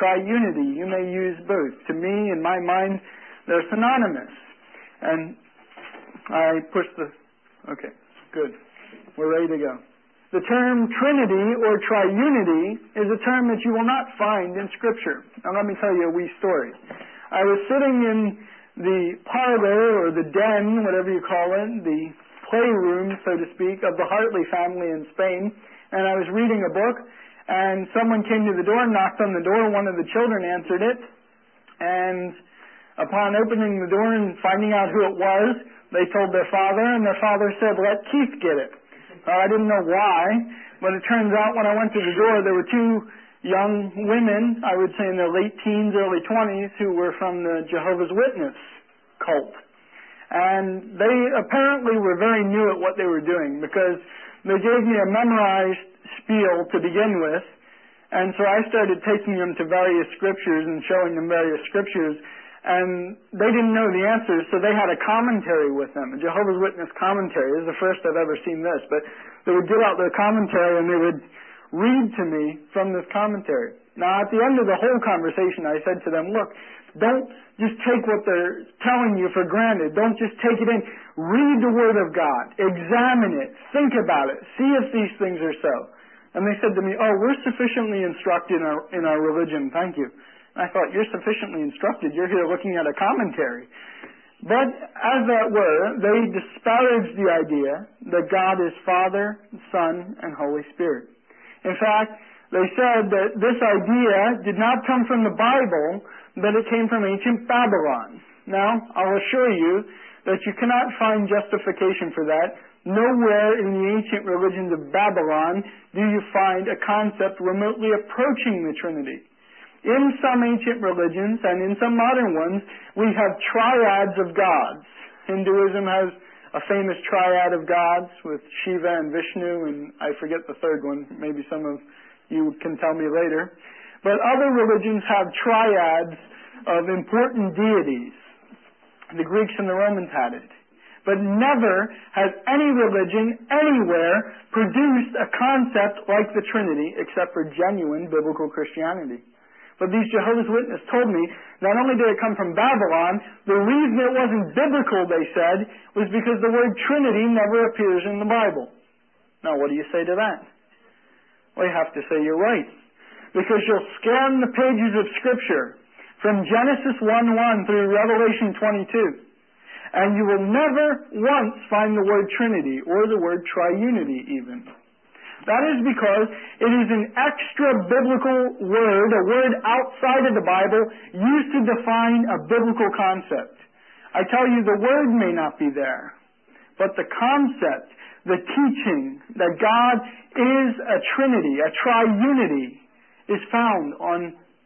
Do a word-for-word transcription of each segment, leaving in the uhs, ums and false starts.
triunity. You may use both. To me, in my mind, they're synonymous. And I push the... Okay, good. We're ready to go. The term Trinity or triunity is a term that you will not find in Scripture. Now let me tell you a wee story. I was sitting in the parlor or the den, whatever you call it, the playroom, so to speak, of the Hartley family in Spain, and I was reading a book, and someone came to the door and knocked on the door. One of the children answered it, and upon opening the door and finding out who it was, they told their father, and their father said, "Let Keith get it." Well, I didn't know why, but it turns out when I went to the door, there were two young women, I would say in their late teens, early twenties, who were from the Jehovah's Witness cult. And they apparently were very new at what they were doing, because they gave me a memorized spiel to begin with, and so I started taking them to various scriptures and showing them various scriptures, and they didn't know the answers, so they had a commentary with them, a Jehovah's Witness commentary. This is the first I've ever seen this, but they would get out their commentary and they would read to me from this commentary. Now, at the end of the whole conversation, I said to them, look, don't just take what they're telling you for granted. Don't just take it in. Read the Word of God. Examine it. Think about it. See if these things are so. And they said to me, oh, we're sufficiently instructed in our, in our religion. Thank you. I thought, you're sufficiently instructed. You're here looking at a commentary. But as that were, they disparaged the idea that God is Father, Son, and Holy Spirit. In fact, they said that this idea did not come from the Bible, but it came from ancient Babylon. Now, I'll assure you that you cannot find justification for that. Nowhere in the ancient religions of Babylon do you find a concept remotely approaching the Trinity. In some ancient religions, and in some modern ones, we have triads of gods. Hinduism has a famous triad of gods with Shiva and Vishnu, and I forget the third one. Maybe some of you can tell me later. But other religions have triads of important deities. The Greeks and the Romans had it. But never has any religion anywhere produced a concept like the Trinity, except for genuine biblical Christianity. But these Jehovah's Witnesses told me, not only did it come from Babylon, the reason it wasn't biblical, they said, was because the word Trinity never appears in the Bible. Now, what do you say to that? Well, you have to say you're right. Because you'll scan the pages of Scripture from Genesis one one through Revelation twenty-two, and you will never once find the word Trinity or the word triunity even. That is because it is an extra-biblical word, a word outside of the Bible, used to define a biblical concept. I tell you, the word may not be there, but the concept, the teaching that God is a Trinity, a triunity, is found on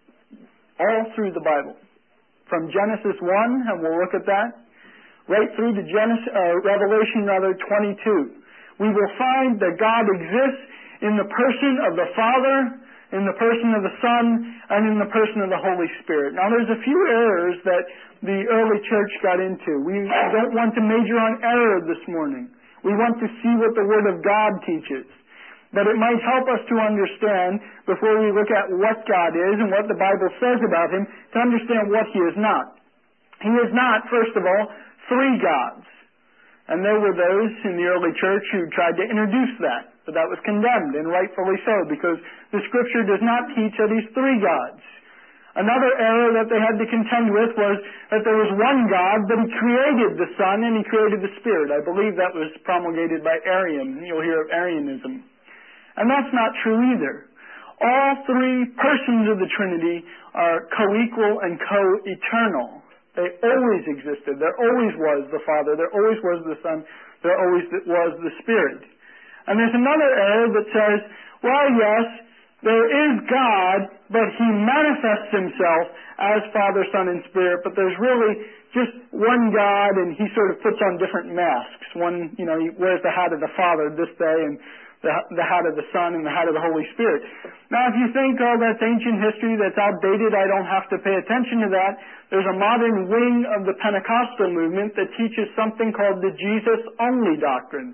all through the Bible. From Genesis one, and we'll look at that, right through to Genesis, uh, Revelation rather, twenty-two. We will find that God exists in the person of the Father, in the person of the Son, and in the person of the Holy Spirit. Now, there's a few errors that the early church got into. We don't want to major on error this morning. We want to see what the Word of God teaches. But it might help us to understand, before we look at what God is and what the Bible says about Him, to understand what He is not. He is not, first of all, three gods. And there were those in the early church who tried to introduce that. But that was condemned, and rightfully so, because the Scripture does not teach that He's three gods. Another error that they had to contend with was that there was one God, but He created the Son and He created the Spirit. I believe that was promulgated by Arian. You'll hear of Arianism. And that's not true either. All three persons of the Trinity are co-equal and co-eternal. They always existed. There always was the Father. There always was the Son. There always was the Spirit. And there's another error that says, well, yes, there is God, but He manifests Himself as Father, Son, and Spirit, but there's really just one God, and He sort of puts on different masks. One, you know, He wears the hat of the Father this day, and the, the hat of the Son, and the hat of the Holy Spirit. Now, if you think, oh, that's ancient history, that's outdated, I don't have to pay attention to that, there's a modern wing of the Pentecostal movement that teaches something called the Jesus-only doctrine.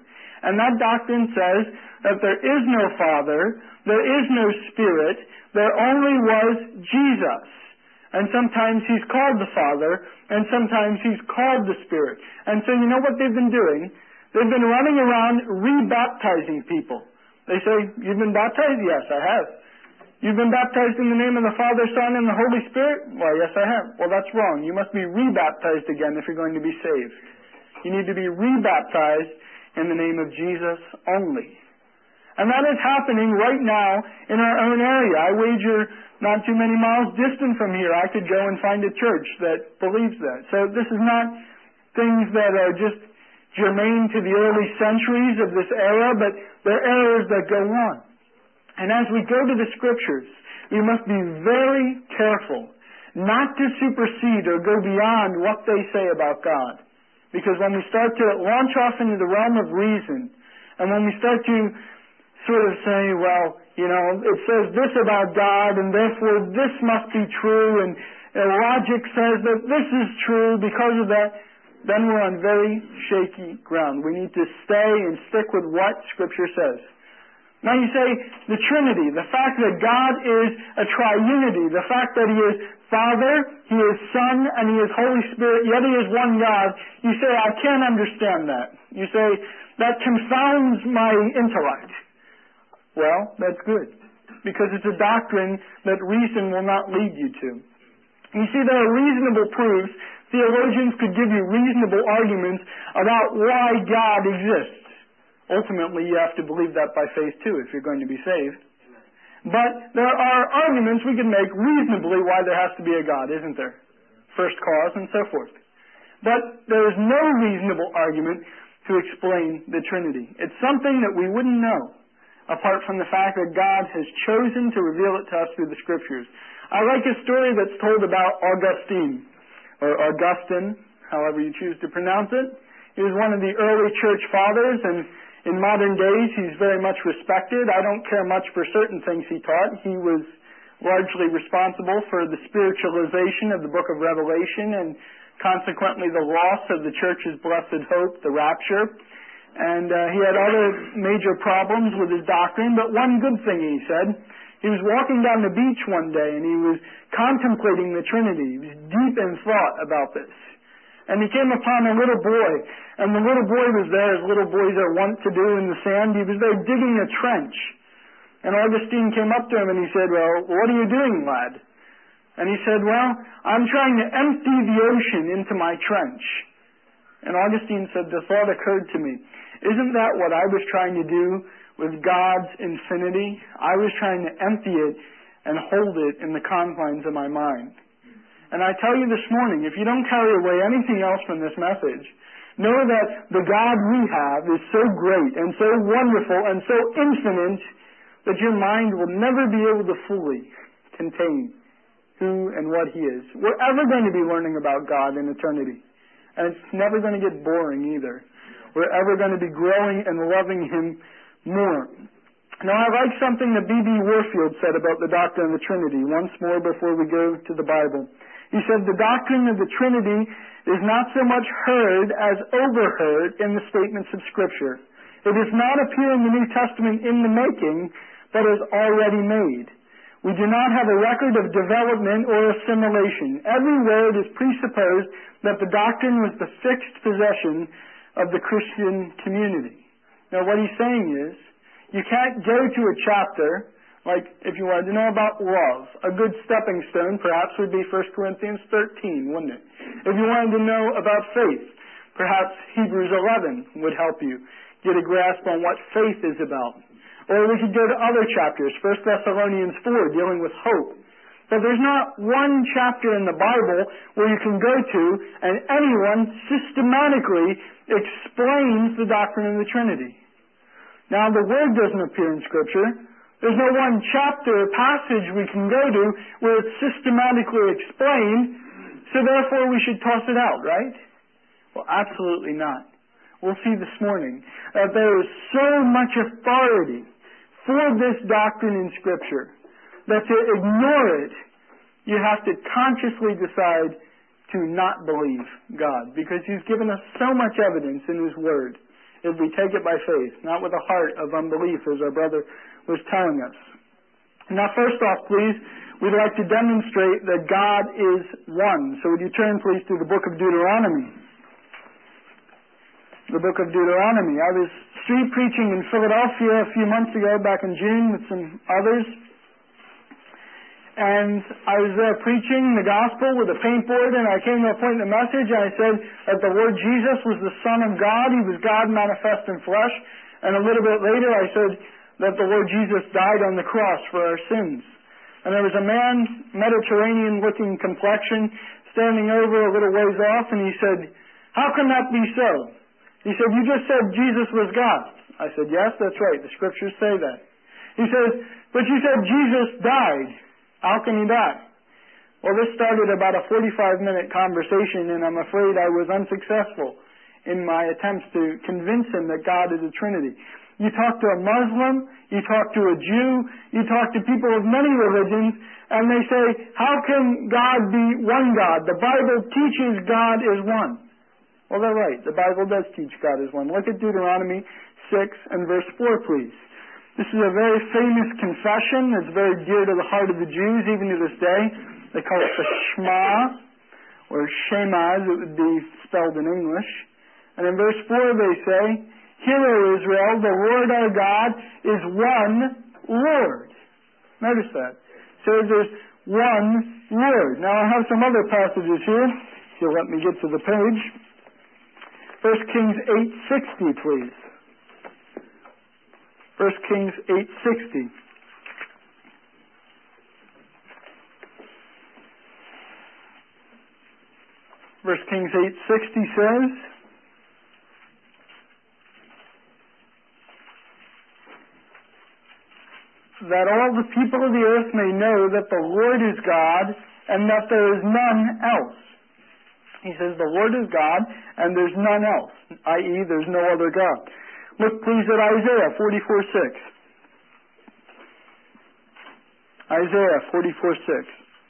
And that doctrine says that there is no Father, there is no Spirit, there only was Jesus. And sometimes He's called the Father, and sometimes He's called the Spirit. And so you know what they've been doing? They've been running around rebaptizing people. They say, "You've been baptized?" "Yes, I have." "You've been baptized in the name of the Father, Son, and the Holy Spirit?" "Well, yes, I have." "Well, that's wrong. You must be rebaptized again if you're going to be saved. You need to be rebaptized in the name of Jesus only." And that is happening right now in our own area. I wager not too many miles distant from here, I could go and find a church that believes that. So this is not things that are just germane to the early centuries of this era, but they're errors that go on. And as we go to the Scriptures, we must be very careful not to supersede or go beyond what they say about God. Because when we start to launch off into the realm of reason, and when we start to sort of say, well, you know, it says this about God, and therefore this must be true, and uh, logic says that this is true because of that, then we're on very shaky ground. We need to stay and stick with what Scripture says. Now you say, the Trinity, the fact that God is a triunity, the fact that He is Father, He is Son, and He is Holy Spirit, yet He is one God, you say, I can't understand that. You say, that confounds my intellect. Well, that's good, because it's a doctrine that reason will not lead you to. You see, there are reasonable proofs. Theologians could give you reasonable arguments about why God exists. Ultimately, you have to believe that by faith too, if you're going to be saved. But there are arguments we can make reasonably why there has to be a God, isn't there? First cause and so forth. But there is no reasonable argument to explain the Trinity. It's something that we wouldn't know apart from the fact that God has chosen to reveal it to us through the Scriptures. I like a story that's told about Augustine, or Augustine, however you choose to pronounce it. He was one of the early church fathers, and in modern days he's very much respected. I don't care much for certain things he taught. He was largely responsible for the spiritualization of the book of Revelation, and consequently the loss of the church's blessed hope, the rapture. And uh, he had other major problems with his doctrine, but one good thing he said, he was walking down the beach one day and he was contemplating the Trinity. He was deep in thought about this. And he came upon a little boy, and the little boy was there, as little boys are wont to do in the sand. He was there digging a trench. And Augustine came up to him and he said, well, what are you doing, lad? And he said, well, I'm trying to empty the ocean into my trench. And Augustine said, the thought occurred to me, isn't that what I was trying to do with God's infinity? I was trying to empty it and hold it in the confines of my mind. And I tell you this morning, if you don't carry away anything else from this message, know that the God we have is so great and so wonderful and so infinite that your mind will never be able to fully contain who and what He is. We're ever going to be learning about God in eternity. And it's never going to get boring either. We're ever going to be growing and loving Him more. Now, I like something that B B Warfield said about the doctrine of the Trinity, once more before we go to the Bible. He said, the doctrine of the Trinity is not so much heard as overheard in the statements of Scripture. It does not appear in the New Testament in the making, but is already made. We do not have a record of development or assimilation. Every word is presupposed that the doctrine was the fixed possession of the Christian community. Now what he's saying is, you can't go to a chapter, like if you wanted to know about love, a good stepping stone perhaps would be First Corinthians thirteen, wouldn't it? If you wanted to know about faith, perhaps Hebrews eleven would help you get a grasp on what faith is about. Or we could go to other chapters, First Thessalonians four, dealing with hope. But there's not one chapter in the Bible where you can go to and anyone systematically explains the doctrine of the Trinity. Now, the Word doesn't appear in Scripture. There's no one chapter or passage we can go to where it's systematically explained, so therefore we should toss it out, right? Well, absolutely not. We'll see this morning that there is so much authority for this doctrine in Scripture that to ignore it, you have to consciously decide to not believe God, because He's given us so much evidence in His Word. if we take it by faith, not with a heart of unbelief, as our brother was telling us. Now, first off, please, we'd like to demonstrate that God is one. So would you turn, please, to the book of Deuteronomy. The book of Deuteronomy. I was street preaching in Philadelphia a few months ago, back in June, with some others. And I was there preaching the gospel with a paintboard, and I came to a point in the message, and I said that the Lord Jesus was the Son of God. He was God manifest in flesh. And a little bit later, I said that the Lord Jesus died on the cross for our sins. And there was a man, Mediterranean-looking complexion, standing over a little ways off, and he said, "How can that be so?" He said, "You just said Jesus was God." I said, "Yes, that's right. The scriptures say that." He says, "But you said Jesus died. How can he die?" Well, this started about a forty-five minute conversation, and I'm afraid I was unsuccessful in my attempts to convince him that God is a Trinity. You talk to a Muslim, you talk to a Jew, you talk to people of many religions, and they say, "How can God be one God? The Bible teaches God is one." Well, they're right. The Bible does teach God is one. Look at Deuteronomy six and verse four, please. This is a very famous confession. It's very dear to the heart of the Jews, even to this day. They call it the Shema, or Shema, as it would be spelled in English. And in verse four they say, "Hear, O Israel, the Lord our God is one Lord." Notice that. So there's one Lord. Now I have some other passages here, if you'll let me get to the page. First Kings eight sixty, please. First Kings eight sixty. First Kings eight sixty says, "That all the people of the earth may know that the Lord is God, and that there is none else." He says the Lord is God, and there's none else, that is there's no other God. Look please at Isaiah forty-four six. Isaiah forty-four six.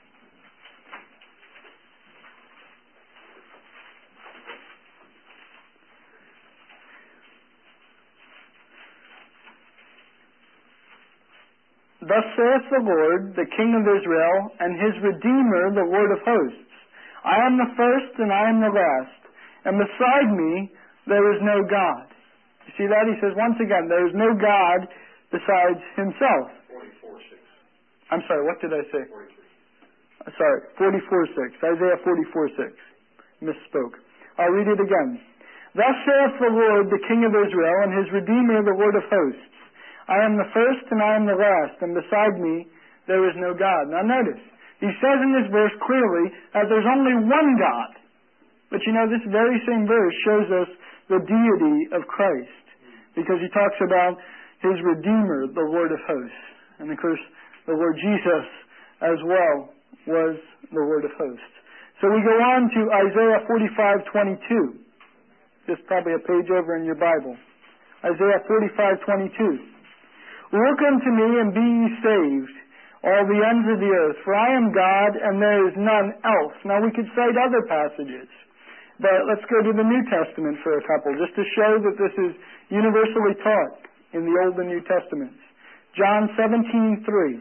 "Thus saith the Lord, the King of Israel, and his Redeemer, the Lord of hosts. I am the first and I am the last, and beside me there is no God." You see that? He says once again, there is no God besides himself. forty-four six. I'm sorry, what did I say? forty-three. Sorry, forty-four six. Isaiah forty-four six. Misspoke. I'll read it again. "Thus saith the Lord, the King of Israel, and his Redeemer, the Lord of hosts. I am the first and I am the last, and beside me there is no God." Now notice, he says in this verse clearly that there's only one God. But you know, this very same verse shows us the deity of Christ, because he talks about his Redeemer, the Lord of hosts. And of course, the Lord Jesus as well was the Lord of hosts. So we go on to Isaiah forty-five twenty-two. Just probably a page over in your Bible. Isaiah forty-five twenty-two. "Look unto me and be ye saved, all the ends of the earth, for I am God and there is none else." Now we could cite other passages, but let's go to the New Testament for a couple, just to show that this is universally taught in the Old and New Testaments. John seventeen three.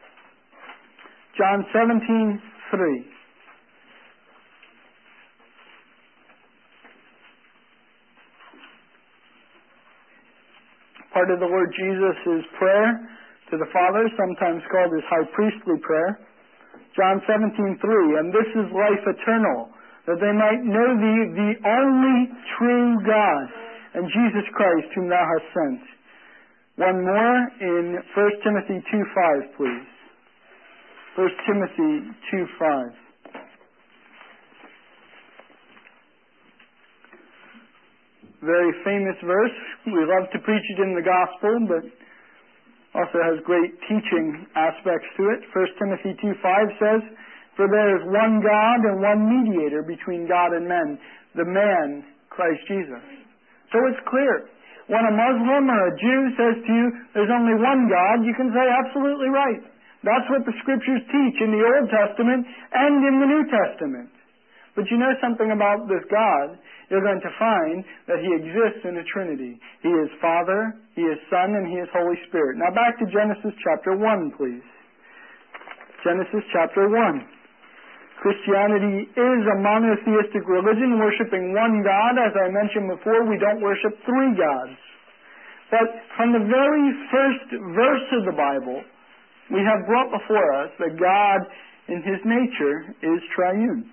John seventeen three. Part of the Lord Jesus' prayer to the Father, sometimes called his high priestly prayer. John seventeen three. "And this is life eternal, that they might know thee, the only true God, and Jesus Christ, whom thou hast sent." One more in First Timothy two five, please. First Timothy two five. Very famous verse. We love to preach it in the gospel, but also has great teaching aspects to it. First Timothy two five says, "For there is one God and one mediator between God and men, the man, Christ Jesus." So it's clear. When a Muslim or a Jew says to you, there's only one God, you can say absolutely right. That's what the Scriptures teach in the Old Testament and in the New Testament. But you know something about this God, you're going to find that He exists in a Trinity. He is Father, He is Son, and He is Holy Spirit. Now back to Genesis chapter one, please. Genesis chapter one. Christianity is a monotheistic religion worshiping one God. As I mentioned before, we don't worship three gods. But from the very first verse of the Bible, we have brought before us that God in His nature is triune.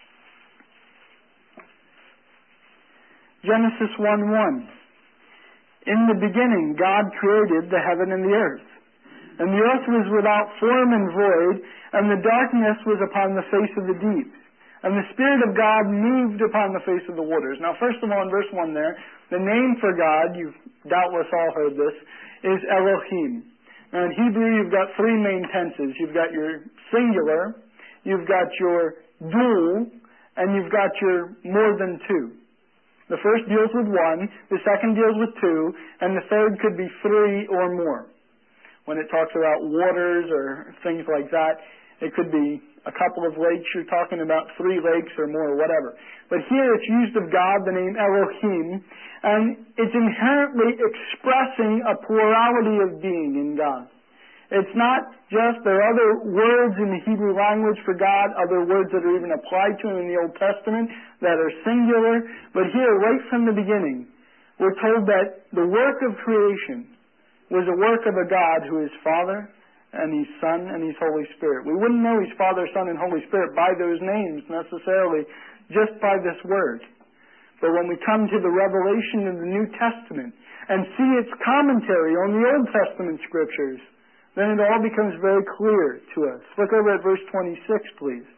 Genesis one one. In the beginning, God created the heaven and the earth. And the earth was without form and void, and the darkness was upon the face of the deep. And the Spirit of God moved upon the face of the waters. Now, first of all, in verse one there, the name for God, you've doubtless all heard this, is Elohim. Now, in Hebrew, you've got three main tenses. You've got your singular, you've got your dual, and you've got your more than two. The first deals with one, the second deals with two, and the third could be three or more. When it talks about waters or things like that, it could be a couple of lakes. You're talking about three lakes or more, whatever. But here it's used of God, the name Elohim, and it's inherently expressing a plurality of being in God. It's not just, there are other words in the Hebrew language for God, other words that are even applied to Him in the Old Testament that are singular, but here, right from the beginning, we're told that the work of creation was a work of a God who is Father, and He's Son, and He's Holy Spirit. We wouldn't know He's Father, Son, and Holy Spirit by those names necessarily, just by this word. But when we come to the revelation of the New Testament and see its commentary on the Old Testament Scriptures, then it all becomes very clear to us. Look over at verse twenty-six, please.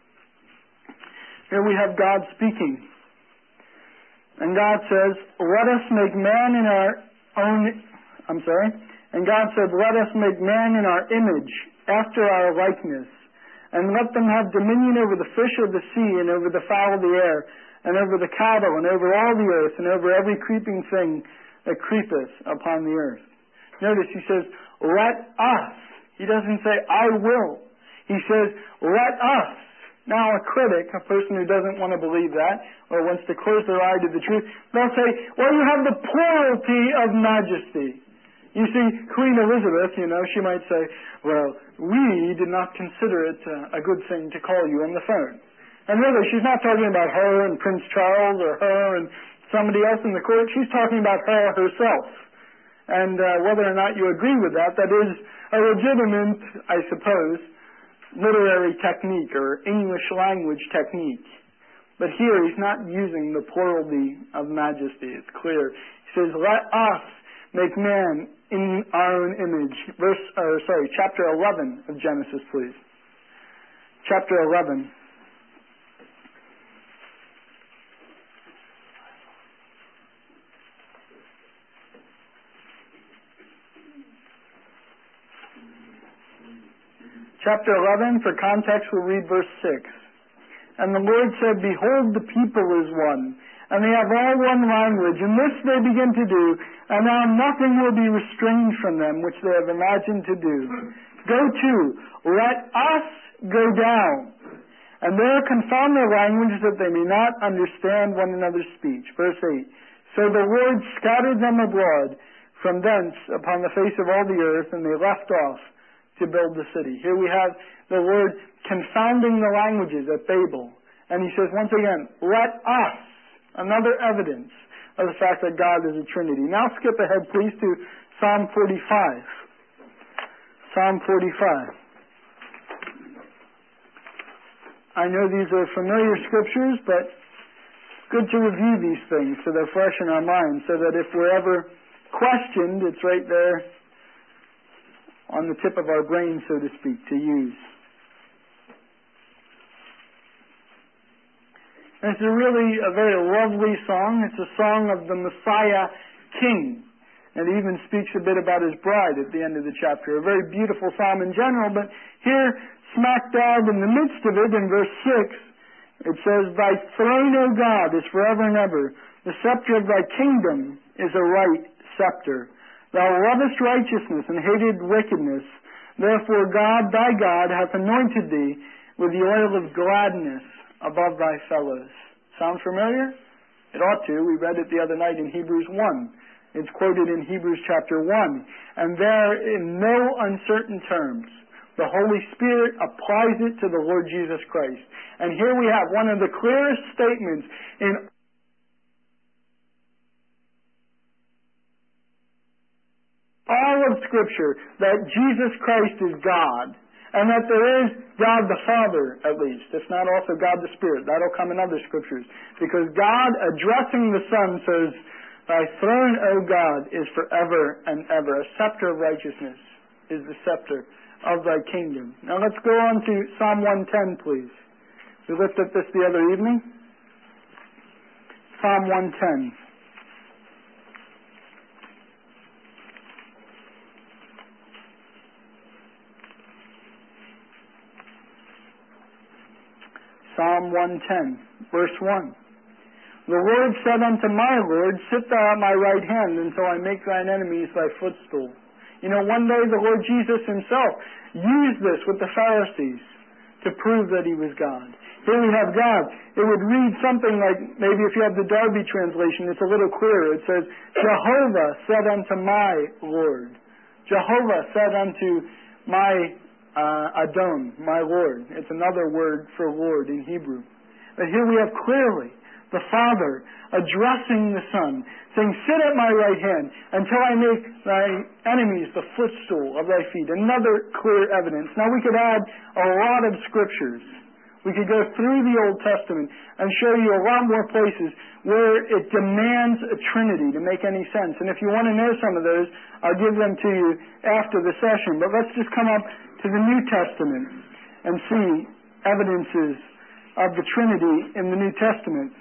Here we have God speaking. And God says, let us make man in our own, I'm sorry, and God said, let us make man in our image, after our likeness, and let them have dominion over the fish of the sea, and over the fowl of the air, and over the cattle, and over all the earth, and over every creeping thing that creepeth upon the earth. Notice he says, let us. He doesn't say, I will. He says, let us. Now a critic, a person who doesn't want to believe that, or wants to close their eye to the truth, they'll say, well, you have the plurality of majesty. You see, Queen Elizabeth, you know, she might say, well, we did not consider it uh, a good thing to call you on the phone. And really, she's not talking about her and Prince Charles or her and somebody else in the court. She's talking about her herself. And uh, whether or not you agree with that, that is a legitimate, I suppose, literary technique or English language technique. But here, he's not using the plurality of majesty. It's clear. He says, let us make man in our own image. Verse, or sorry, chapter eleven of Genesis, please. Chapter eleven. Chapter eleven, for context, we'll read verse six. And the Lord said, behold, the people is one, and they have all one language, and this they begin to do, and now nothing will be restrained from them which they have imagined to do. Go to, let us go down, and there confound their language that they may not understand one another's speech. Verse eight. So the Lord scattered them abroad from thence upon the face of all the earth, and they left off to build the city. Here we have the Lord confounding the languages at Babel. And he says once again, let us. Another evidence of the fact that God is a Trinity. Now skip ahead, please, to Psalm forty-five. Psalm forty-five. I know these are familiar scriptures, but good to review these things so they're fresh in our minds, so that if we're ever questioned, it's right there on the tip of our brain, so to speak, to use. And it's a really a very lovely song. It's a song of the Messiah King. And it even speaks a bit about his bride at the end of the chapter. A very beautiful psalm in general, but here, smack dab in the midst of it, in verse six, it says, thy throne, O God, is forever and ever. The scepter of thy kingdom is a right scepter. Thou lovest righteousness and hated wickedness. Therefore God, thy God, hath anointed thee with the oil of gladness above thy fellows. Sound familiar? It ought to. We read it the other night in Hebrews one. It's quoted in Hebrews chapter one. And there, in no uncertain terms, the Holy Spirit applies it to the Lord Jesus Christ. And here we have one of the clearest statements in all of Scripture that Jesus Christ is God, and that there is God the Father, at least, if not also God the Spirit. That'll come in other Scriptures. Because God, addressing the Son, says, Thy throne, O God, is forever and ever. A scepter of righteousness is the scepter of thy kingdom. Now let's go on to Psalm one ten, please. We looked at this the other evening. Psalm one ten. Psalm one ten, verse one. The Lord said unto my Lord, Sit thou at my right hand until I make thine enemies thy footstool. You know, one day the Lord Jesus himself used this with the Pharisees to prove that he was God. Here we have God. It would read something like, maybe if you have the Darby translation, it's a little clearer. It says, Jehovah said unto my Lord. Jehovah said unto my uh, Adon, my Lord. It's another word for Lord in Hebrew. But here we have clearly the Father addressing the Son, saying, Sit at my right hand until I make thy enemies the footstool of thy feet. Another clear evidence. Now we could add a lot of scriptures. We could go through the Old Testament and show you a lot more places where it demands a Trinity to make any sense. And if you want to know some of those, I'll give them to you after the session. But let's just come up to the New Testament and see evidences of the Trinity in the New Testament.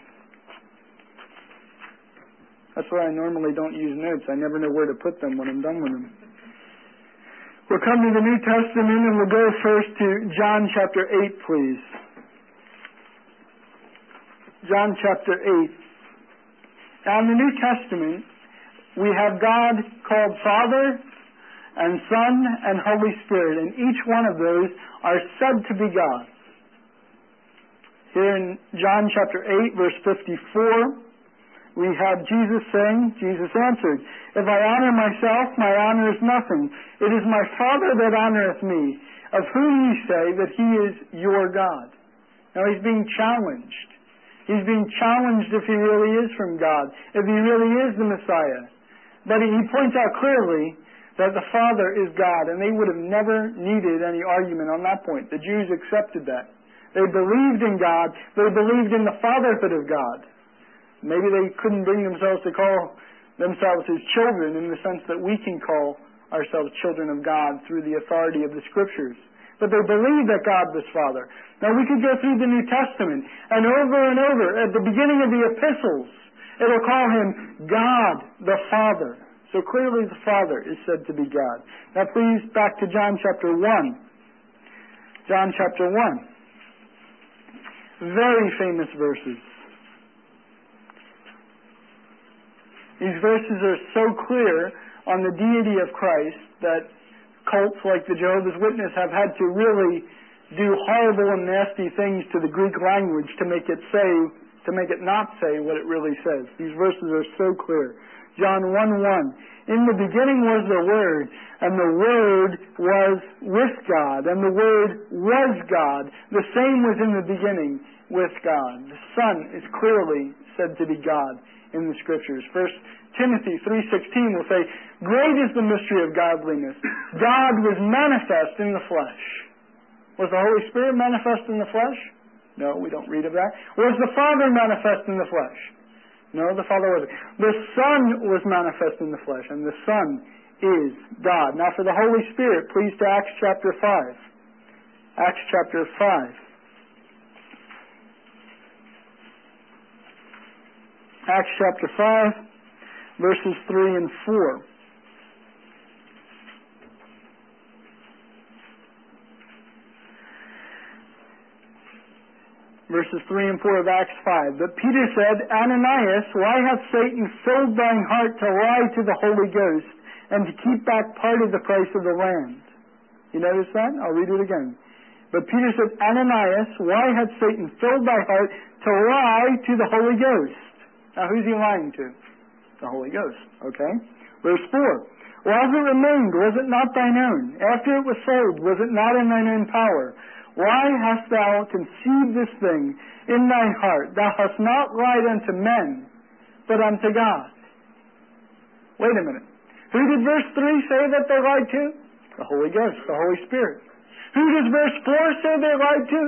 That's why I normally don't use notes. I never know where to put them when I'm done with them. We'll come to the New Testament and we'll go first to John chapter eight, please. John chapter eight. Now in the New Testament, we have God called Father and Son and Holy Spirit, and each one of those are said to be God. Here in John chapter eight, verse fifty-four, we have Jesus saying, Jesus answered, If I honor myself, my honor is nothing. It is my Father that honoreth me, of whom ye say that he is your God. Now he's being challenged. He's being challenged if he really is from God, if he really is the Messiah. But he points out clearly that the Father is God, and they would have never needed any argument on that point. The Jews accepted that. They believed in God. They believed in the fatherhood of God. Maybe they couldn't bring themselves to call themselves his children in the sense that we can call ourselves children of God through the authority of the Scriptures. But they believed that God was Father. Now we could go through the New Testament, and over and over, at the beginning of the epistles, it'll call him God the Father. So clearly the Father is said to be God. Now please, back to John chapter one. John chapter one. Very famous verses. These verses are so clear on the deity of Christ that cults like the Jehovah's Witnesses have had to really do horrible and nasty things to the Greek language to make it say, to make it not say what it really says. These verses are so clear. John one one. In the beginning was the Word, and the Word was with God, and the Word was God. The same was in the beginning with God. The Son is clearly said to be God in the Scriptures. First Timothy three sixteen will say, Great is the mystery of godliness. God was manifest in the flesh. Was the Holy Spirit manifest in the flesh? No, we don't read of that. Was the Father manifest in the flesh? No, the Father wasn't. The Son was manifest in the flesh, and the Son is God. Now for the Holy Spirit, please to Acts chapter five. Acts chapter five. Acts chapter five, verses three and four. Verses three and four of Acts five. But Peter said, Ananias, why hath Satan filled thine heart to lie to the Holy Ghost, and to keep back part of the price of the land? You notice that? I'll read it again. But Peter said, Ananias, why hath Satan filled thy heart to lie to the Holy Ghost? Now, who's he lying to? The Holy Ghost, okay? Verse four. While it remained, was it not thine own? After it was sold, was it not in thine own power? Why hast thou conceived this thing in thy heart? Thou hast not lied unto men, but unto God. Wait a minute. Who did verse three say that they lied to? The Holy Ghost, the Holy Spirit. Who does verse four say they lied to?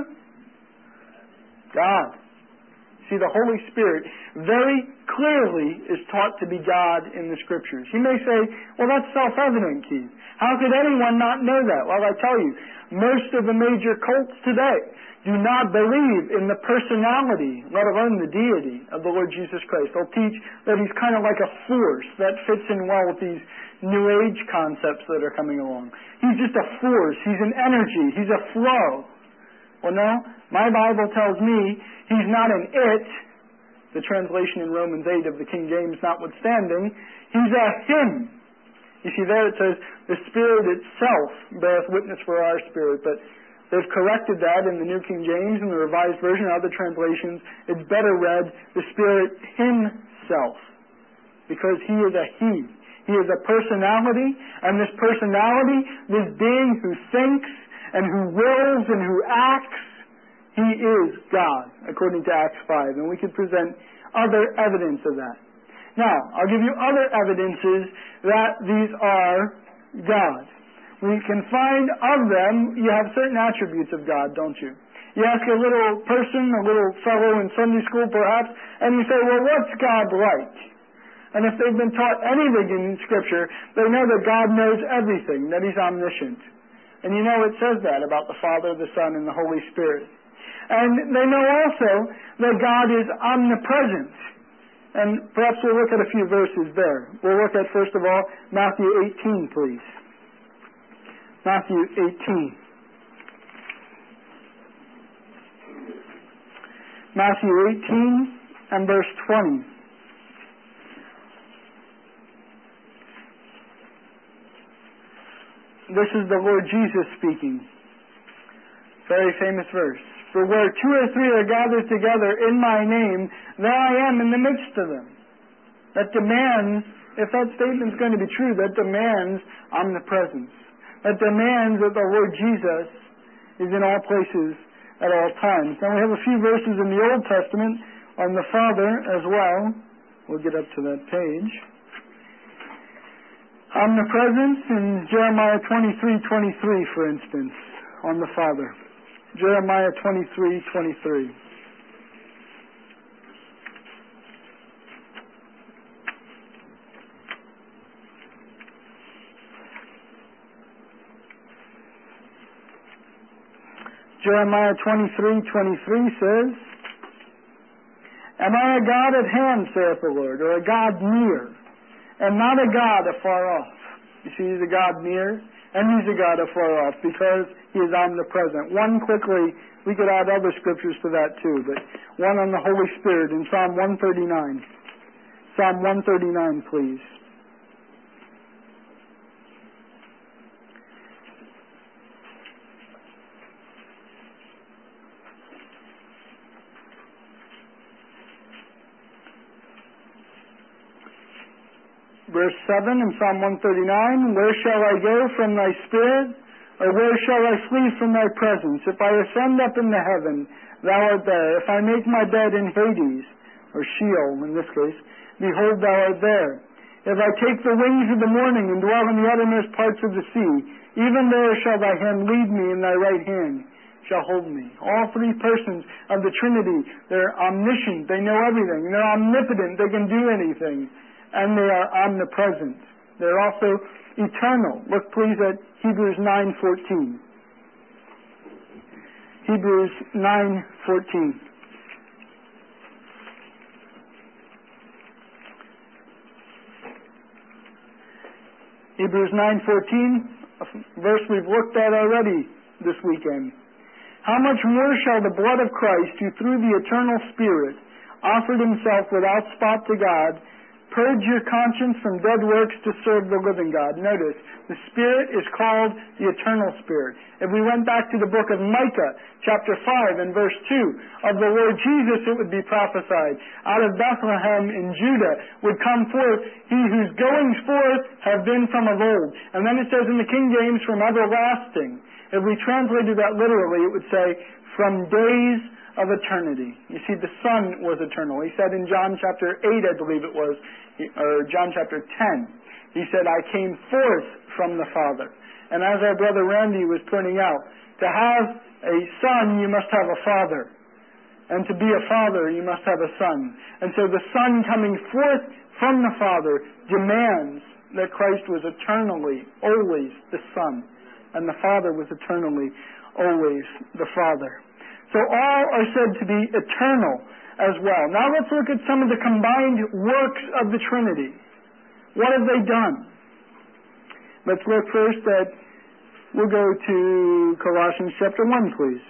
God. See, the Holy Spirit very clearly is taught to be God in the Scriptures. You may say, well, that's self-evident, Keith. How could anyone not know that? Well, I tell you, most of the major cults today do not believe in the personality, let alone the deity, of the Lord Jesus Christ. They'll teach that He's kind of like a force that fits in well with these New Age concepts that are coming along. He's just a force. He's an energy. He's a flow. Well, no. My Bible tells me He's not an it, the translation in Romans eight of the King James notwithstanding. He's a Him. You see there it says, the Spirit itself beareth witness for our spirit. But they've corrected that in the New King James and the Revised Version and other translations. It's better read, the Spirit Himself. Because He is a He. He is a personality, and this personality, this being who thinks and who wills and who acts, He is God, according to Acts five. And we could present other evidence of that. Now, I'll give you other evidences that these are God. We can find of them, you have certain attributes of God, don't you? You ask a little person, a little fellow in Sunday school perhaps, and you say, well, what's God like? And if they've been taught anything in Scripture, they know that God knows everything, that He's omniscient. And you know it says that about the Father, the Son, and the Holy Spirit. And they know also that God is omnipresent. And perhaps we'll look at a few verses there. We'll look at, first of all, Matthew eighteen, please. Matthew eighteen. Matthew eighteen and verse twenty. This is the Lord Jesus speaking. Very famous verse. For where two or three are gathered together in my name, there I am in the midst of them. That demands, if that statement is going to be true, that demands omnipresence. That demands that the Lord Jesus is in all places at all times. Now we have a few verses in the Old Testament on the Father as well. We'll get up to that page. Omnipresence in Jeremiah twenty-three twenty-three, for instance, on the Father. Jeremiah twenty-three twenty-three. Jeremiah twenty-three twenty-three says, Am I a God at hand, saith the Lord, or a God near? And not a God afar off. You see, He's a God near, and He's a God afar off, because He is omnipresent. One quickly, we could add other scriptures to that too, but one on the Holy Spirit in Psalm one thirty-nine. Psalm one thirty-nine, please. Verse seven in Psalm one thirty-nine, Where shall I go from thy spirit? Or where shall I flee from thy presence? If I ascend up into heaven, thou art there. If I make my bed in Hades, or Sheol in this case, behold, thou art there. If I take the wings of the morning and dwell in the uttermost parts of the sea, even there shall thy hand lead me, and thy right hand shall hold me. All three persons of the Trinity, they're omniscient, they know everything, they're omnipotent, they can do anything. And they are omnipresent. They're also eternal. Look please at Hebrews nine fourteen. Hebrews nine fourteen. Hebrews nine fourteen, a verse we've looked at already this weekend. How much more shall the blood of Christ, who through the eternal Spirit offered Himself without spot to God, Purge your conscience from dead works to serve the living God. Notice, the Spirit is called the eternal Spirit. If we went back to the book of Micah, chapter five and verse two, of the Lord Jesus, it would be prophesied, out of Bethlehem in Judah would come forth he whose goings forth have been from of old. And then it says in the King James, from everlasting. If we translated that literally, it would say, from days of eternity. You see, the Son was eternal. He said in John chapter eight, I believe it was, or John chapter ten, he said, I came forth from the Father. And as our brother Randy was pointing out, to have a son, you must have a father. And to be a father, you must have a son. And so the Son coming forth from the Father demands that Christ was eternally, always the Son. And the Father was eternally, always the Father. So all are said to be eternal as well. Now let's look at some of the combined works of the Trinity. What have they done? Let's look first at, we'll go to Colossians chapter one, please.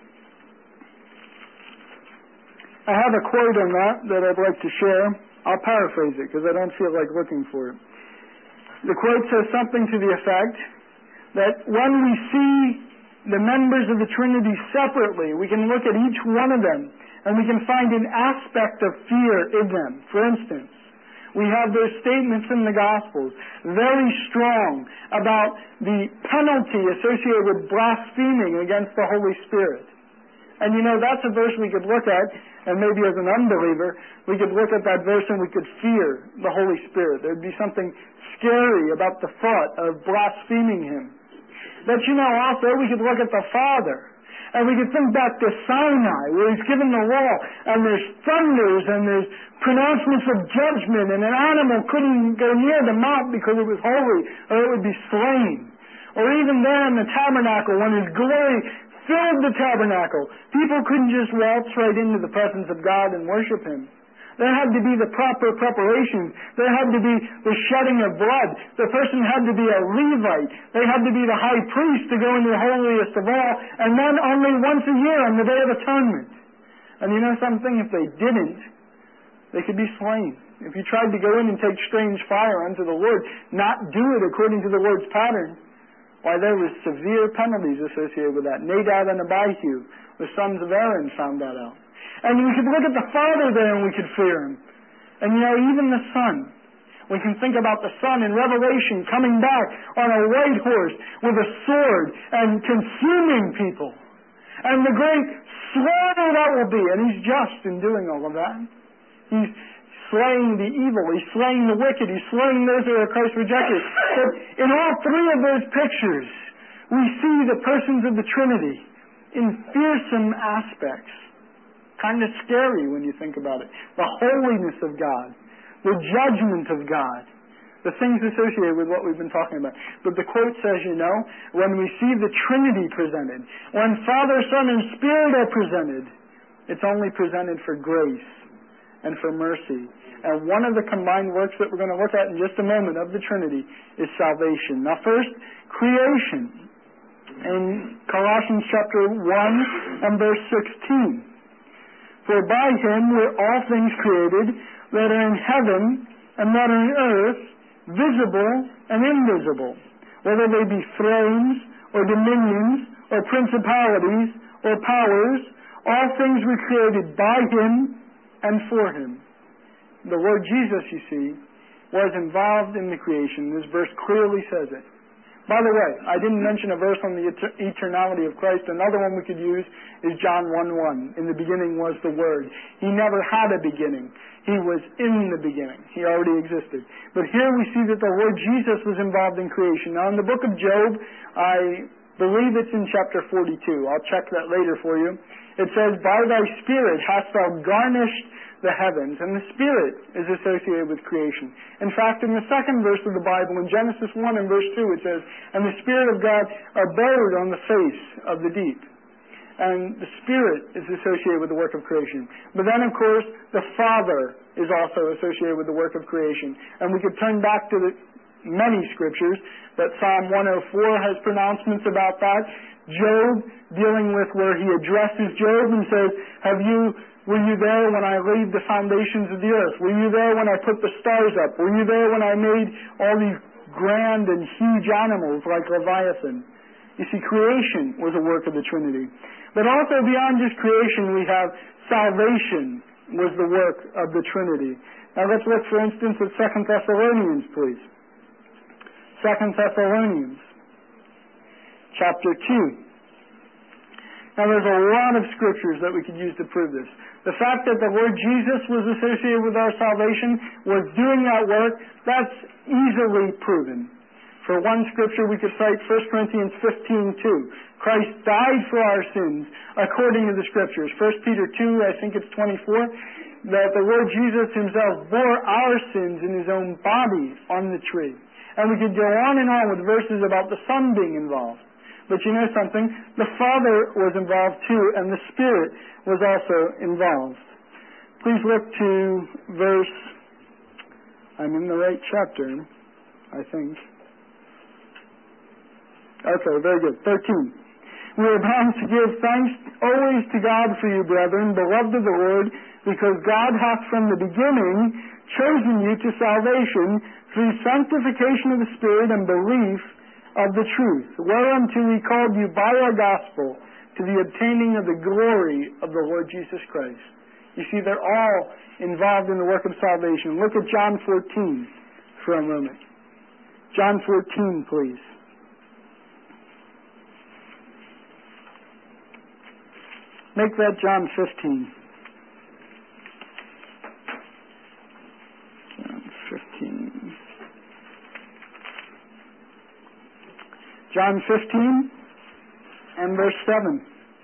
I have a quote on that that I'd like to share. I'll paraphrase it because I don't feel like looking for it. The quote says something to the effect that when we see the members of the Trinity separately, we can look at each one of them and we can find an aspect of fear in them. For instance, we have their statements in the Gospels, very strong about the penalty associated with blaspheming against the Holy Spirit. And you know, that's a verse we could look at, and maybe as an unbeliever, we could look at that verse and we could fear the Holy Spirit. There'd be something scary about the thought of blaspheming Him. But you know, also, we could look at the Father, and we could think back to Sinai, where He's given the law, and there's thunders, and there's pronouncements of judgment, and an animal couldn't go near the mount because it was holy, or it would be slain. Or even there in the tabernacle, when His glory filled the tabernacle, people couldn't just waltz right into the presence of God and worship Him. There had to be the proper preparations. There had to be the shedding of blood. The person had to be a Levite. They had to be the high priest to go into the holiest of all, and then only once a year on the Day of Atonement. And you know something? If they didn't, they could be slain. If you tried to go in and take strange fire unto the Lord, not do it according to the Lord's pattern, why, there was severe penalties associated with that. Nadab and Abihu, the sons of Aaron, found that out. And we could look at the Father there and we could fear Him. And you know, even the Son. We can think about the Son in Revelation coming back on a white horse with a sword and consuming people. And the great slaughter that will be. And He's just in doing all of that. He's slaying the evil. He's slaying the wicked. He's slaying those who are Christ rejected. But in all three of those pictures, we see the persons of the Trinity in fearsome aspects. Kind of scary when you think about it. The holiness of God, the judgment of God, the things associated with what we've been talking about. But the quote says, you know, when we see the Trinity presented, when Father, Son, and Spirit are presented, it's only presented for grace and for mercy. And one of the combined works that we're going to look at in just a moment of the Trinity is salvation. Now first, creation. In Colossians chapter one and verse sixteen. For by Him were all things created that are in heaven and that are in earth, visible and invisible, whether they be thrones or dominions or principalities or powers, all things were created by Him and for Him. The Lord Jesus, you see, was involved in the creation. This verse clearly says it. By the way, I didn't mention a verse on the eternality of Christ. Another one we could use is John one one. In the beginning was the Word. He never had a beginning. He was in the beginning. He already existed. But here we see that the Lord Jesus was involved in creation. Now in the book of Job, I believe it's in chapter forty-two. I'll check that later for you. It says, by Thy Spirit hast Thou garnished the heavens, and the Spirit is associated with creation. In fact, in the second verse of the Bible, in Genesis one and verse two, it says, and the Spirit of God abode on the face of the deep. And the Spirit is associated with the work of creation. But then, of course, the Father is also associated with the work of creation. And we could turn back to the many scriptures, but Psalm one oh four has pronouncements about that. Job, dealing with where he addresses Job and says, have you Were you there when I laid the foundations of the earth? Were you there when I put the stars up? Were you there when I made all these grand and huge animals like Leviathan? You see, creation was a work of the Trinity. But also beyond just creation, we have salvation was the work of the Trinity. Now let's look, for instance, at Second Thessalonians, please. Second Thessalonians, chapter two. Now there's a lot of scriptures that we could use to prove this. The fact that the Lord Jesus was associated with our salvation, was doing that work, that's easily proven. For one scripture we could cite First Corinthians fifteen two. Christ died for our sins according to the scriptures. First Peter two, I think it's twenty-four, that the Lord Jesus himself bore our sins in his own body on the tree. And we could go on and on with verses about the Son being involved. But you know something? The Father was involved too, and the Spirit was also involved. Please look to verse, I'm in the right chapter, I think. Okay, very good. thirteen. We are bound to give thanks always to God for you, brethren, beloved of the Lord, because God hath from the beginning chosen you to salvation through sanctification of the Spirit and belief of the truth, whereunto we called you by our gospel to the obtaining of the glory of the Lord Jesus Christ. You see, they're all involved in the work of salvation. Look at John fourteen for a moment. John fourteen, please. Make that John fifteen. John fifteen. John fifteen and verse seven.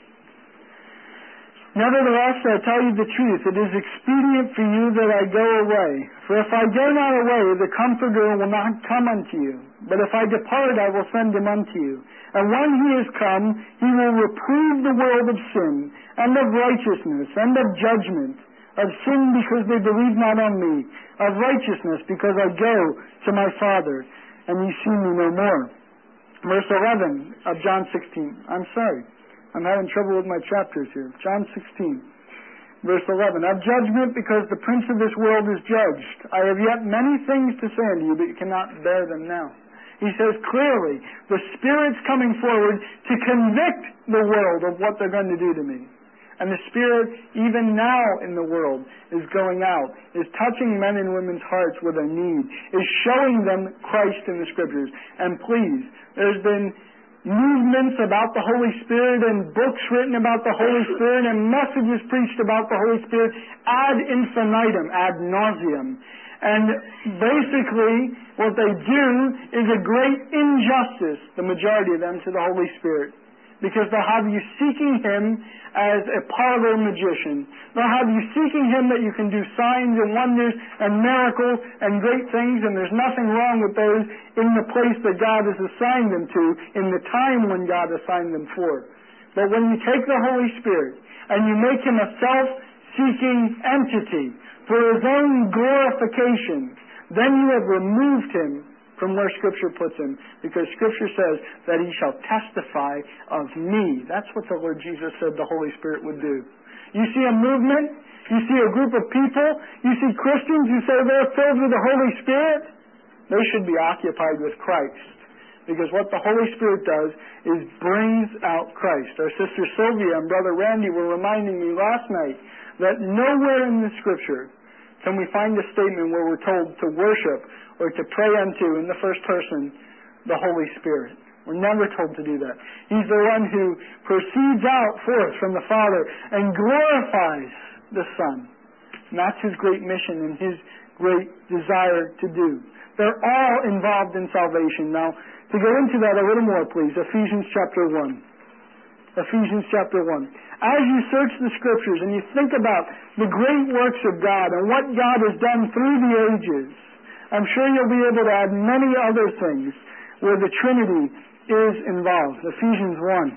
Nevertheless, I tell you the truth, it is expedient for you that I go away. For if I go not away, the Comforter will not come unto you. But if I depart, I will send him unto you. And when he is come, he will reprove the world of sin, and of righteousness, and of judgment. Of sin, because they believe not on me. Of righteousness, because I go to my Father, and ye see me no more. Verse eleven of John sixteen. I'm sorry. I'm having trouble with my chapters here. John sixteen, verse eleven. Of judgment, because the prince of this world is judged. I have yet many things to say unto you, but you cannot bear them now. He says clearly, the Spirit's coming forward to convict the world of what they're going to do to me. And the Spirit, even now in the world, is going out, is touching men and women's hearts with a need, is showing them Christ in the Scriptures. And please, there's been movements about the Holy Spirit and books written about the Holy Spirit and messages preached about the Holy Spirit ad infinitum, ad nauseum. And basically, what they do is a great injustice, the majority of them, to the Holy Spirit. Because they'll have you seeking Him as a parlor magician. They'll have you seeking Him that you can do signs and wonders and miracles and great things, and there's nothing wrong with those in the place that God has assigned them to, in the time when God assigned them for. But when you take the Holy Spirit and you make Him a self-seeking entity for His own glorification, then you have removed Him from where Scripture puts him, because Scripture says that he shall testify of me. That's what the Lord Jesus said the Holy Spirit would do. You see a movement, you see a group of people, you see Christians who say they're filled with the Holy Spirit, they should be occupied with Christ. Because what the Holy Spirit does is brings out Christ. Our sister Sylvia and Brother Randy were reminding me last night that nowhere in the Scripture can we find a statement where we're told to worship or to pray unto, in the first person, the Holy Spirit. We're never told to do that. He's the one who proceeds out forth from the Father and glorifies the Son. And that's His great mission and His great desire to do. They're all involved in salvation. Now, to go into that a little more, please, Ephesians chapter one. Ephesians chapter one. As you search the Scriptures and you think about the great works of God and what God has done through the ages, I'm sure you'll be able to add many other things where the Trinity is involved. Ephesians one.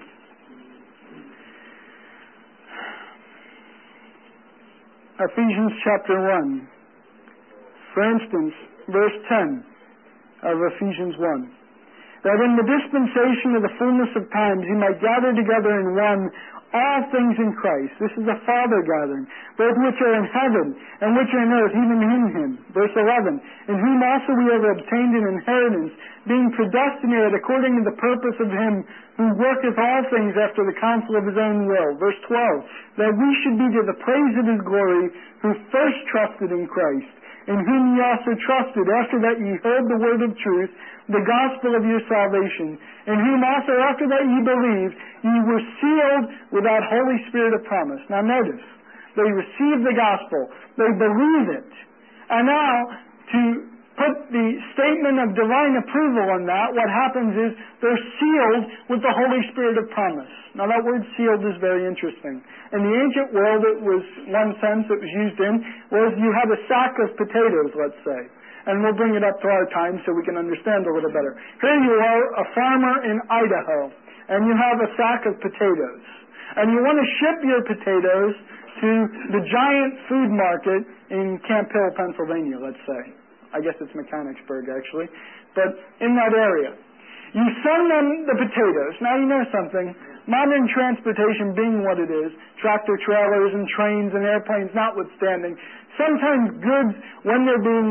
Ephesians chapter one. For instance, verse ten of Ephesians one. That in the dispensation of the fullness of times He might gather together in one all things in Christ. This is a Father gathering, both which are in heaven and which are in earth, even in him. Verse eleven, in whom also we have obtained an inheritance, being predestinated according to the purpose of him who worketh all things after the counsel of his own will. Verse twelve, that we should be to the praise of his glory, who first trusted in Christ, in whom ye also trusted, after that ye heard the word of truth, the gospel of your salvation, in whom also after that ye believed, ye were sealed with that Holy Spirit of promise. Now notice, they receive the gospel, they believe it, and now to put the statement of divine approval on that, what happens is they're sealed with the Holy Spirit of promise. Now that word sealed is very interesting. In the ancient world, it was, one sense it was used in, was you have a sack of potatoes, let's say. And we'll bring it up to our time so we can understand a little better. Here you are, a farmer in Idaho, and you have a sack of potatoes. And you want to ship your potatoes to the giant food market in Camp Hill, Pennsylvania, let's say. I guess it's Mechanicsburg, actually. But in that area. You send them the potatoes. Now you know something. Modern transportation being what it is, tractor trailers and trains and airplanes notwithstanding, sometimes goods, when they're being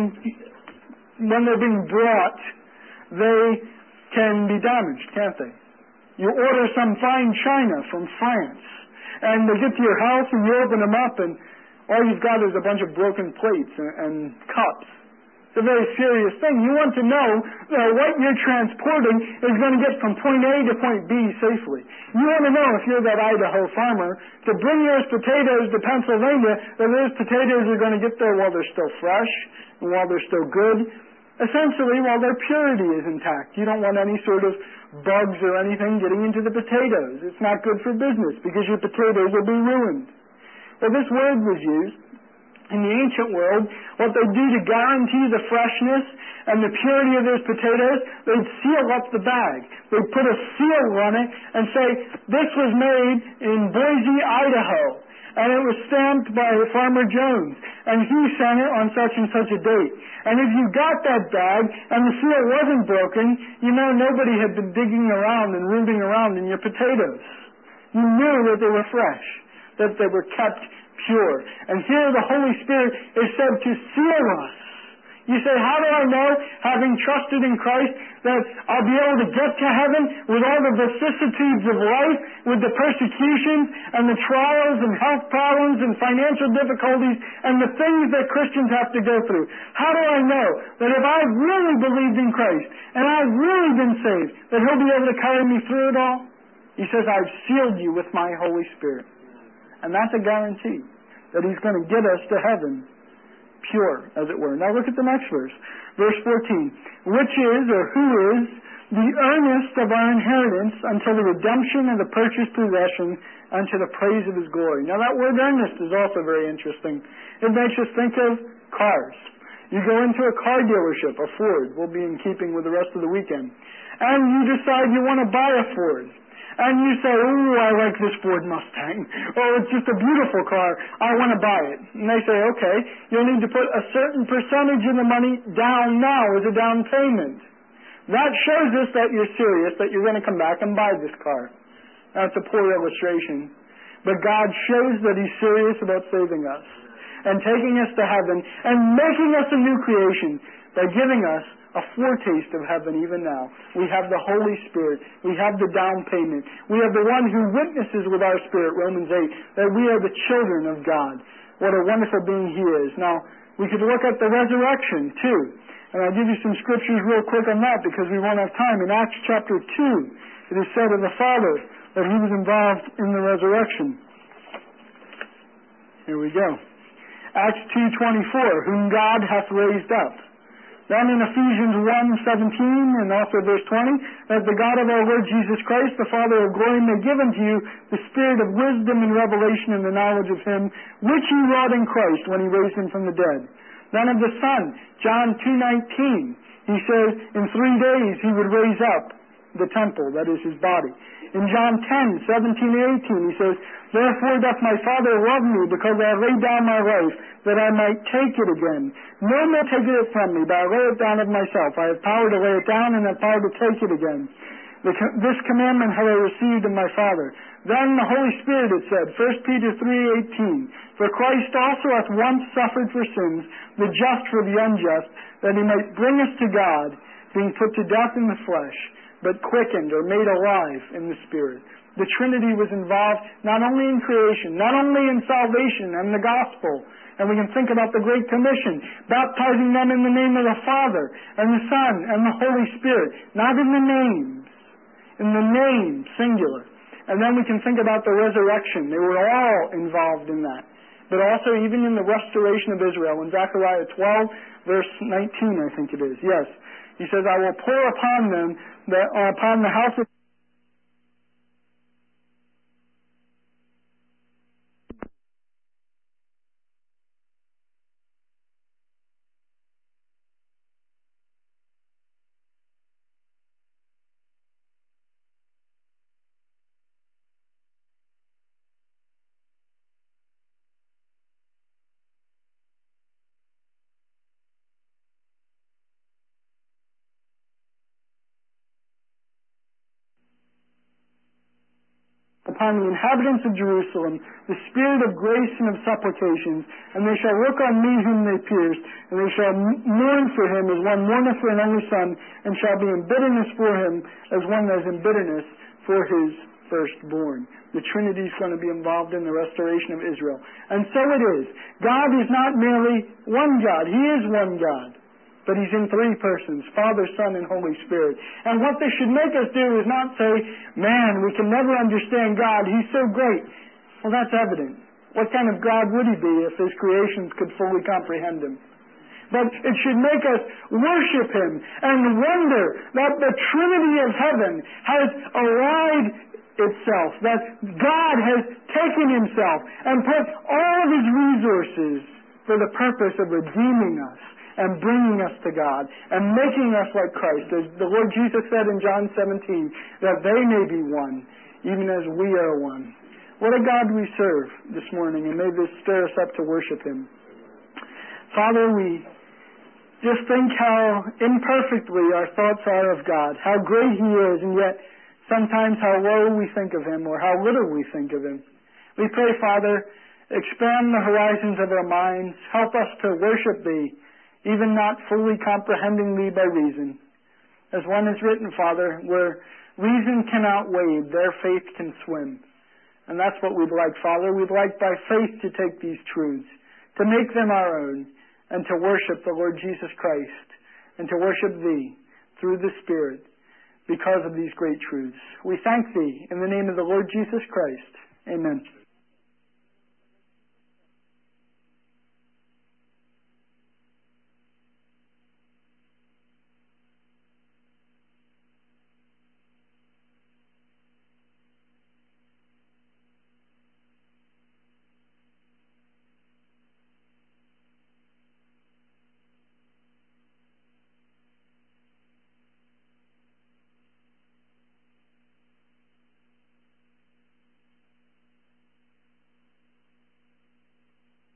when they're being brought, they can be damaged, can't they? You order some fine china from France, and they get to your house and you open them up, and all you've got is a bunch of broken plates and, and cups. It's a very serious thing. You want to know that what you're transporting is going to get from point A to point B safely. You want to know, if you're that Idaho farmer, to bring those potatoes to Pennsylvania, that those potatoes are going to get there while they're still fresh and while they're still good. Essentially, while their purity is intact. You don't want any sort of bugs or anything getting into the potatoes. It's not good for business because your potatoes will be ruined. Well, this word was used in the ancient world. What they do to guarantee the freshness and the purity of those potatoes, they'd seal up the bag. They'd put a seal on it and say, this was made in Boise, Idaho, and it was stamped by Farmer Jones, and he sent it on such and such a date. And if you got that bag and the seal wasn't broken, you know nobody had been digging around and rooting around in your potatoes. You knew that they were fresh, that they were kept pure. And here the Holy Spirit is said to seal us. You say, how do I know, having trusted in Christ, that I'll be able to get to heaven with all the vicissitudes of life, with the persecutions and the trials and health problems and financial difficulties and the things that Christians have to go through? How do I know that if I've really believed in Christ and I've really been saved, that He'll be able to carry me through it all? He says, I've sealed you with my Holy Spirit. And that's a guarantee that He's going to get us to heaven pure, as it were. Now look at the next verse. Verse fourteen. Which is, or who is, the earnest of our inheritance until the redemption of the purchased possession unto the praise of His glory. Now that word earnest is also very interesting. It makes us think of cars. You go into a car dealership, a Ford. We'll be in keeping with the rest of the weekend. And you decide you want to buy a Ford. And you say, ooh, I like this Ford Mustang. Oh, it's just a beautiful car. I want to buy it. And they say, okay, you'll need to put a certain percentage of the money down now as a down payment. That shows us that you're serious, that you're going to come back and buy this car. That's a poor illustration. But God shows that He's serious about saving us and taking us to heaven and making us a new creation by giving us a foretaste of heaven even now. We have the Holy Spirit. We have the down payment. We have the one who witnesses with our spirit, Romans eight, that we are the children of God. What a wonderful being He is. Now, we could look at the resurrection, too. And I'll give you some scriptures real quick on that because we won't have time. In Acts chapter two, it is said of the Father that He was involved in the resurrection. Here we go. Acts two twenty-four, whom God hath raised up. Then in Ephesians one seventeen and also verse twenty, that the God of our Lord Jesus Christ, the Father of glory, may give unto you the spirit of wisdom and revelation in the knowledge of Him, which He wrought in Christ when He raised Him from the dead. Then of the Son, John two nineteen, He says, in three days He would raise up the temple, that is His body. In John ten seventeen and eighteen, He says, therefore doth my Father love me, because I have laid down my life, that I might take it again. No man taketh it from me, but I lay it down of myself. I have power to lay it down, and have power to take it again. The, this commandment have I received of my Father. Then the Holy Spirit, it said, First Peter three eighteen, for Christ also hath once suffered for sins, the just for the unjust, that he might bring us to God, being put to death in the flesh, but quickened or made alive in the Spirit. The Trinity was involved not only in creation, not only in salvation and the gospel, and we can think about the Great Commission, baptizing them in the name of the Father and the Son and the Holy Spirit, not in the names, in the name, singular. And then we can think about the resurrection. They were all involved in that. But also even in the restoration of Israel. In Zechariah twelve, verse nineteen, I think it is. Yes. He says, I will pour upon them, the, upon the house of upon the inhabitants of Jerusalem the spirit of grace and of supplications, and they shall look on me whom they pierced, and they shall mourn for him as one mourneth for an only son, and shall be in bitterness for him as one that is in bitterness for his firstborn. The Trinity is going to be involved in the restoration of Israel. And so it is. God is not merely one God. He is one God. But He's in three persons, Father, Son, and Holy Spirit. And what this should make us do is not say, man, we can never understand God. He's so great. Well, that's evident. What kind of God would He be if His creations could fully comprehend Him? But it should make us worship Him and wonder that the Trinity of heaven has allied itself, that God has taken Himself and put all of His resources for the purpose of redeeming us and bringing us to God, and making us like Christ. As the Lord Jesus said in John seventeen, that they may be one, even as we are one. What a God we serve this morning, and may this stir us up to worship Him. Father, we just think how imperfectly our thoughts are of God, how great He is, and yet sometimes how low we think of Him, or how little we think of Him. We pray, Father, expand the horizons of our minds, help us to worship Thee, even not fully comprehending Thee by reason. As one is written, Father, where reason cannot wade, there faith can swim. And that's what we'd like, Father. We'd like by faith to take these truths, to make them our own, and to worship the Lord Jesus Christ, and to worship Thee through the Spirit because of these great truths. We thank Thee in the name of the Lord Jesus Christ. Amen.